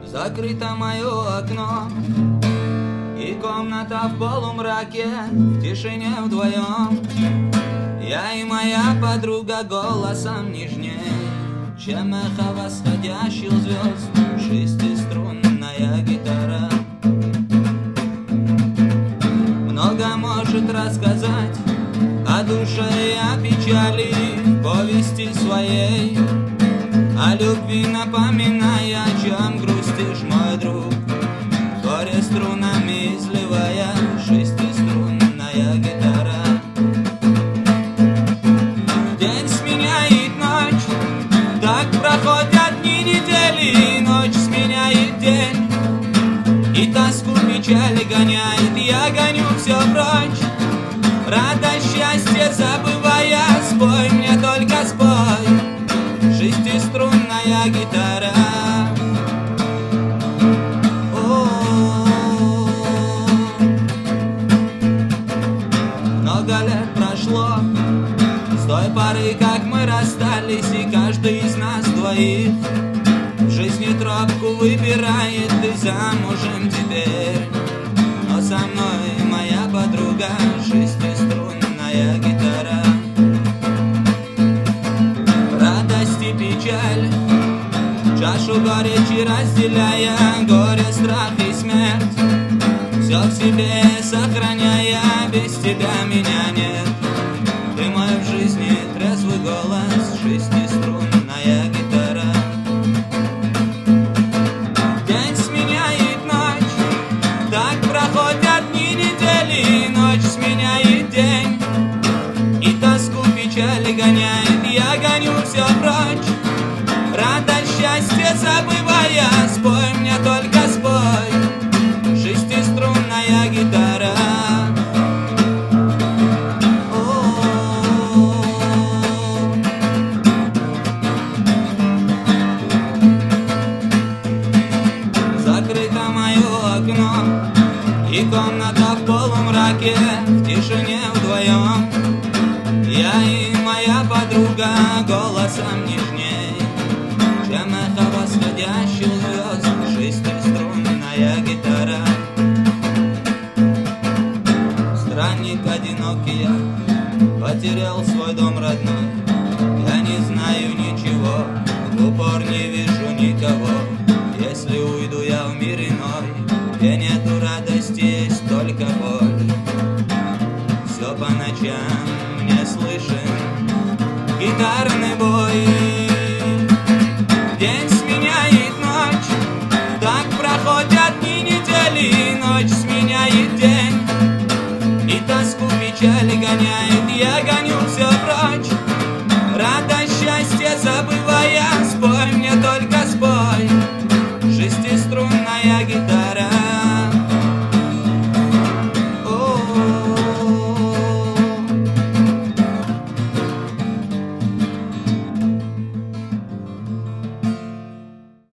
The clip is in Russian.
Закрыто мое окно, и комната в полумраке, в тишине вдвоем. Я и моя подруга голосом нежней, чем эхо восходящих звезд, шестиструнная гитара. Много может рассказать о душе и о печали, в повести своей, о любви напоминая, о чем грустишь, мой друг, горе струнами изливая, шестиструнная гитара. День сменяет ночь, так проходят дни, недели, ночь сменяет день, и тоску, печаль гоняет, я гоню все прочь, радость, счастье забывая, спой мне, только спой, шестиструнная гитара. Много лет прошло с той поры, как мы расстались, и каждый из нас двоих в жизни тропку выбирает, ты замужем теперь, но со мной моя подруга, шестиструнная гитара. Радость и печаль, чашу горечи разделяя, горе, страх и смерть, все в себе сохраняя, без тебя меня нет. Ты мой в жизни трезвый голос, шестиструнная гитара. День сменяет ночь, так проходят дни, недели, ночь сменяет день, и тоску, печаль гоняет, я гоню все прочь, радость, счастье забывая, спой мне, только спой, шестиструнная гитара. Закрыто мое окно, и комната в полумраке, в тишине вдвоем. Я и моя подруга голосом нежней, чем эхо восходящих звезд, шестиструнная гитара. Странник одинокий я, потерял свой дом родной. Я не знаю ничего, в упор не вижу никого. Если уйду я в мир иной, где нету радости, есть только боль. Все по ночам мне слышен гитарный бой. День сменяет ночь, так проходят дни, недели, ночь сменяет день, и тоску, печаль гоняет, я гоню все прочь, радость, счастье забывая, спой мне, только